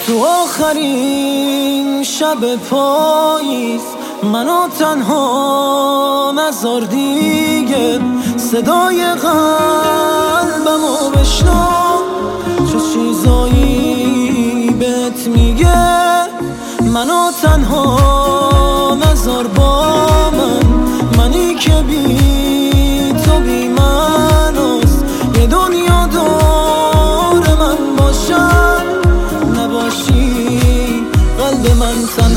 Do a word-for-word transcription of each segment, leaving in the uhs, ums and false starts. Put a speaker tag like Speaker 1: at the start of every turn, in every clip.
Speaker 1: تو آخرین شب پاییز منو تنها نذار دیگه، صدای قلبمو بشنو چه چیزایی بهت میگه. منو تنها نذار با من، منی که بی تو بی منوست. یه دنیا دور من باشم، نباشی قلب من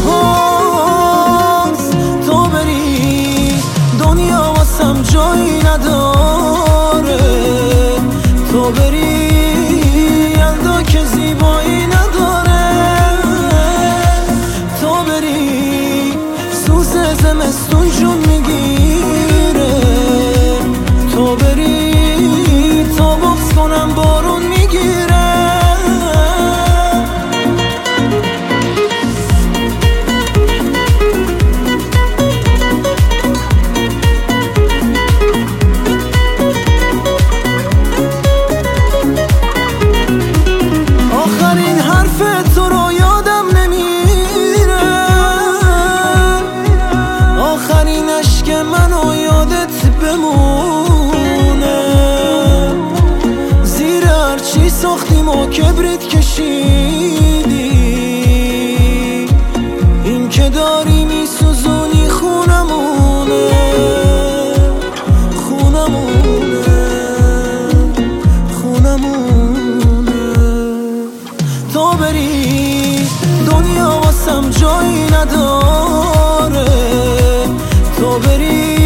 Speaker 1: تنهاست. تو بری دنیا واسم جایی نداره، تو بری یلدا که زیبایی نداره. تو بری سوز زمستون جون میگیره، تو بری تا بغض کنم بارون میگیره. آخرین حرف تو رو یادم نمیره، آخرین عشق منو یادت بمونه. زیر هرچی ساختیم و کبریت کشیدی، این که داری میسوزونی خونمونه، خونمونه، خونمونه. تو بری دنیا واسم جایی نداره، تو بری